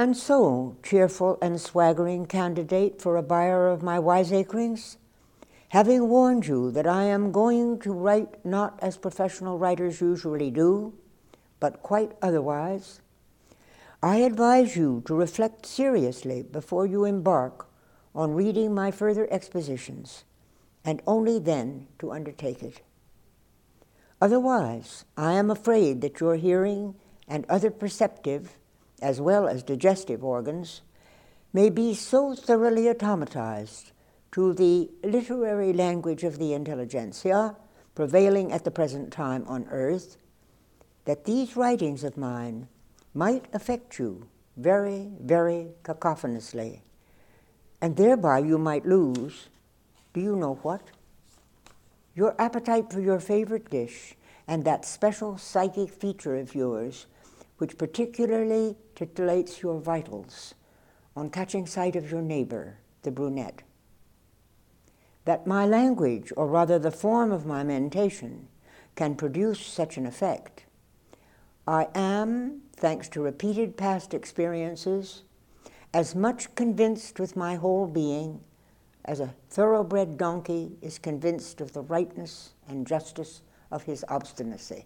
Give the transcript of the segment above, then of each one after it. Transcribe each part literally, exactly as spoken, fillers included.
And so, cheerful and swaggering candidate for a buyer of my wiseacrings, having warned you that I am going to write not as professional writers usually do, but quite otherwise, I advise you to reflect seriously before you embark on reading my further expositions, and only then to undertake it. Otherwise, I am afraid that your hearing and other perceptive, as well as digestive organs, may be so thoroughly automatized to the literary language of the intelligentsia prevailing at the present time on earth, that these writings of mine might affect you very, very cacophonously, and thereby you might lose, do you know what? Your appetite for your favorite dish and that special psychic feature of yours which particularly titillates your vitals on catching sight of your neighbor, the brunette. That my language, or rather the form of my mentation, can produce such an effect, I am, thanks to repeated past experiences, as much convinced with my whole being as a thoroughbred donkey is convinced of the rightness and justice of his obstinacy.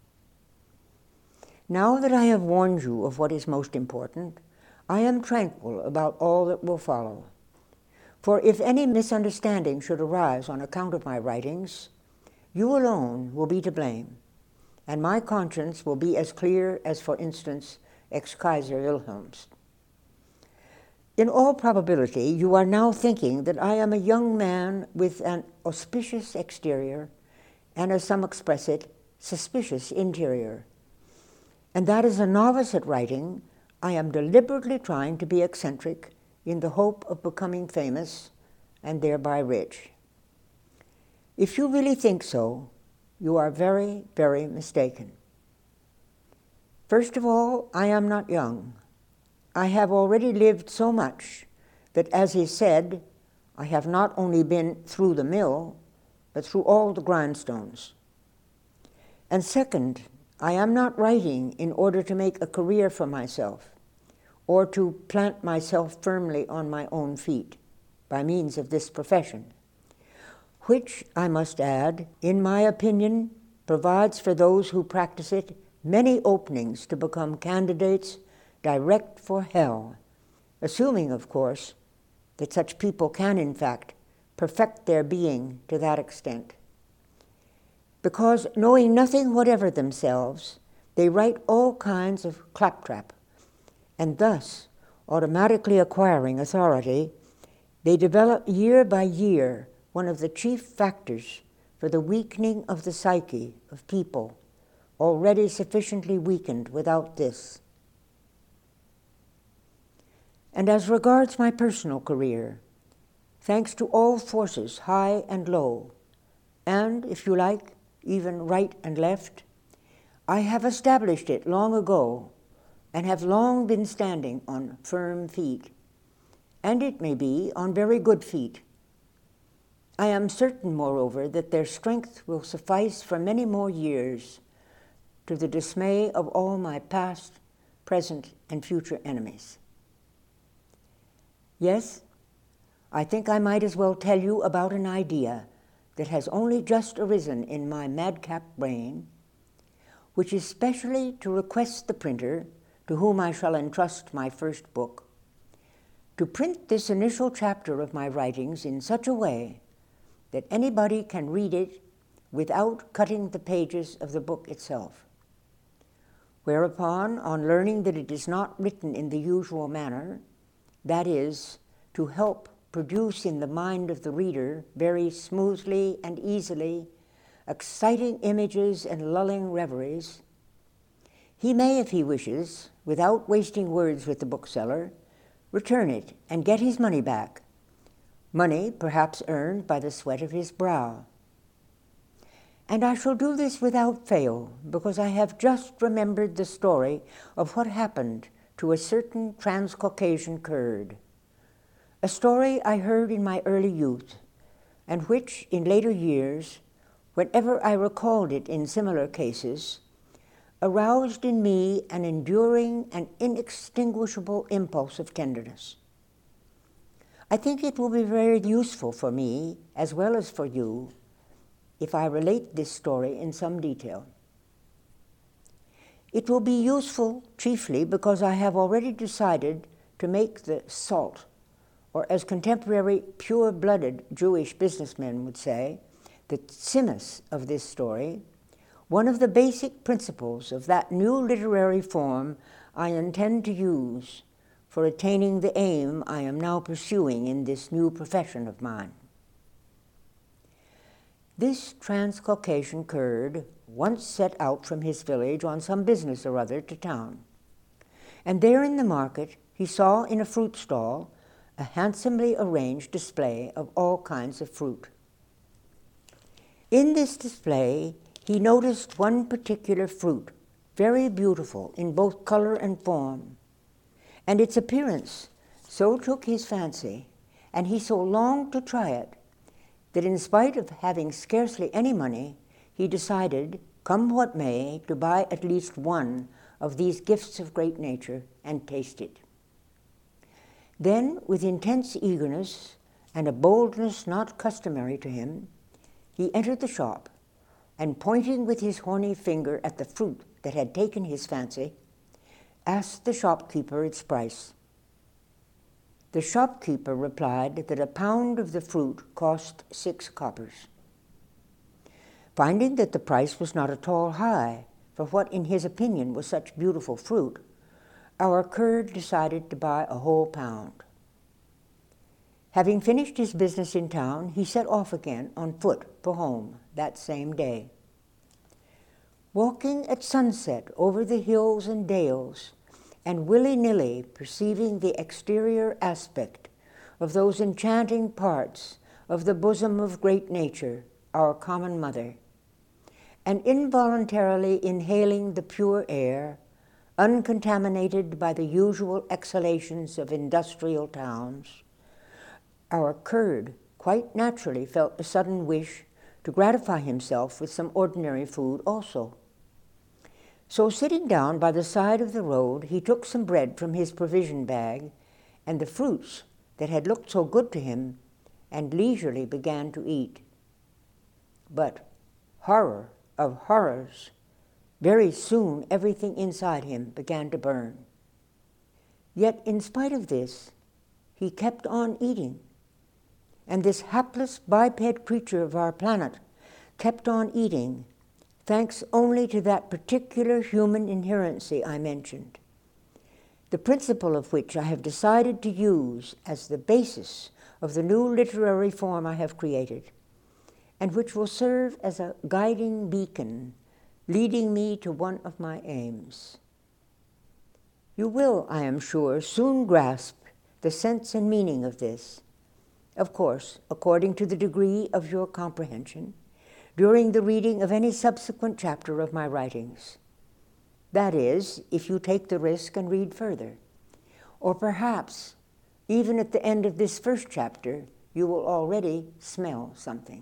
Now that I have warned you of what is most important, I am tranquil about all that will follow. For if any misunderstanding should arise on account of my writings, you alone will be to blame, and my conscience will be as clear as, for instance, ex-Kaiser Wilhelm's. In all probability, you are now thinking that I am a young man with an auspicious exterior and, as some express it, suspicious interior, and that as a novice at writing, I am deliberately trying to be eccentric in the hope of becoming famous and thereby rich. If you really think so, you are very, very mistaken. First of all, I am not young. I have already lived so much that, as is said, I have not only been through the mill, but through all the grindstones. And second, I am not writing in order to make a career for myself or to plant myself firmly on my own feet by means of this profession, which, I must add, in my opinion, provides for those who practice it many openings to become candidates direct for hell, assuming, of course, that such people can, in fact, perfect their being to that extent. Because, knowing nothing whatever themselves, they write all kinds of claptrap, and thus, automatically acquiring authority, they develop year by year one of the chief factors for the weakening of the psyche of people already sufficiently weakened without this. And as regards my personal career, thanks to all forces high and low, and, if you like, even right and left, I have established it long ago and have long been standing on firm feet, and it may be on very good feet. I am certain, moreover, that their strength will suffice for many more years, to the dismay of all my past, present, and future enemies. Yes, I think I might as well tell you about an idea that has only just arisen in my madcap brain, which is specially to request the printer, to whom I shall entrust my first book, to print this initial chapter of my writings in such a way that anybody can read it without cutting the pages of the book itself. Whereupon, on learning that it is not written in the usual manner, that is, to help produce in the mind of the reader very smoothly and easily exciting images and lulling reveries, he may, if he wishes, without wasting words with the bookseller, return it and get his money back, money perhaps earned by the sweat of his brow. And I shall do this without fail, because I have just remembered the story of what happened to a certain Transcaucasian Kurd, a story I heard in my early youth, and which, in later years, whenever I recalled it in similar cases, aroused in me an enduring and inextinguishable impulse of tenderness. I think it will be very useful for me, as well as for you, if I relate this story in some detail. It will be useful chiefly because I have already decided to make the salt, or as contemporary pure-blooded Jewish businessmen would say, the tzimus of this story, one of the basic principles of that new literary form I intend to use for attaining the aim I am now pursuing in this new profession of mine. This Transcaucasian Kurd once set out from his village on some business or other to town, and there in the market he saw in a fruit stall a handsomely arranged display of all kinds of fruit. In this display, he noticed one particular fruit, very beautiful in both color and form, and its appearance so took his fancy, and he so longed to try it, that in spite of having scarcely any money, he decided, come what may, to buy at least one of these gifts of great nature and taste it. Then, with intense eagerness and a boldness not customary to him, he entered the shop, and pointing with his horny finger at the fruit that had taken his fancy, asked the shopkeeper its price. The shopkeeper replied that a pound of the fruit cost six coppers. Finding that the price was not at all high for what in his opinion was such beautiful fruit, our Kurd decided to buy a whole pound. Having finished his business in town, he set off again on foot for home that same day. Walking at sunset over the hills and dales, and willy-nilly perceiving the exterior aspect of those enchanting parts of the bosom of great nature, our common mother, and involuntarily inhaling the pure air, uncontaminated by the usual exhalations of industrial towns, our Kurd quite naturally felt a sudden wish to gratify himself with some ordinary food also. So sitting down by the side of the road, he took some bread from his provision bag and the fruits that had looked so good to him, and leisurely began to eat. But, horror of horrors, very soon everything inside him began to burn. Yet in spite of this, he kept on eating, and this hapless biped creature of our planet kept on eating, thanks only to that particular human inherency I mentioned, the principle of which I have decided to use as the basis of the new literary form I have created, and which will serve as a guiding beacon leading me to one of my aims. You will, I am sure, soon grasp the sense and meaning of this, of course, according to the degree of your comprehension, during the reading of any subsequent chapter of my writings. That is, if you take the risk and read further. Or perhaps, even at the end of this first chapter, you will already smell something.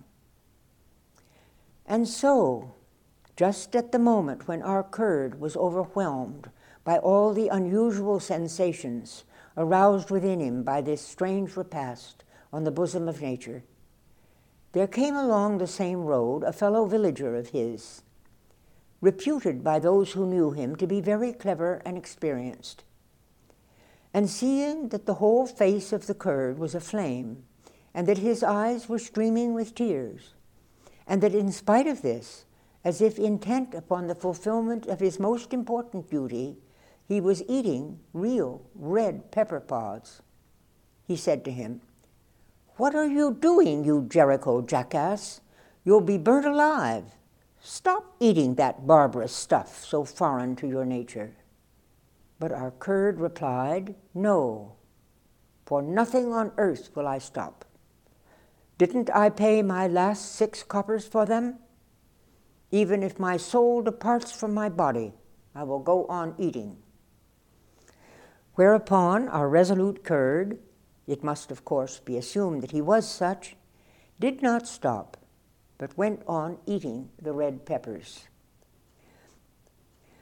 And so, just at the moment when our Kurd was overwhelmed by all the unusual sensations aroused within him by this strange repast on the bosom of nature, there came along the same road a fellow villager of his, reputed by those who knew him to be very clever and experienced. And seeing that the whole face of the Kurd was aflame, and that his eyes were streaming with tears, and that in spite of this, as if intent upon the fulfillment of his most important duty, he was eating real red pepper pods, he said to him, "What are you doing, you Jericho jackass? You'll be burnt alive. Stop eating that barbarous stuff so foreign to your nature." But our Kurd replied, "No, for nothing on earth will I stop. Didn't I pay my last six coppers for them? Even if my soul departs from my body, I will go on eating." Whereupon our resolute Kurd, it must of course be assumed that he was such, did not stop, but went on eating the red peppers.